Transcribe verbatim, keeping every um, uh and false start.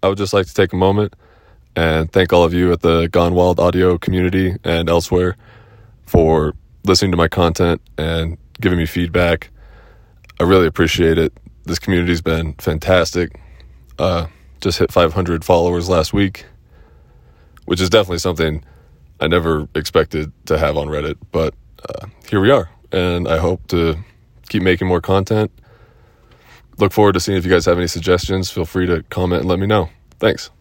I would just like to take a moment and thank all of you at the Gone Wild audio community and elsewhere for listening to my content and giving me feedback. I really appreciate it. This community's been fantastic. Uh, just hit five hundred followers last week, which is definitely something I never expected to have on Reddit, but uh, here we are, and I hope to keep making more content. Look forward to seeing if you guys have any suggestions. Feel free to comment and let me know. Thanks.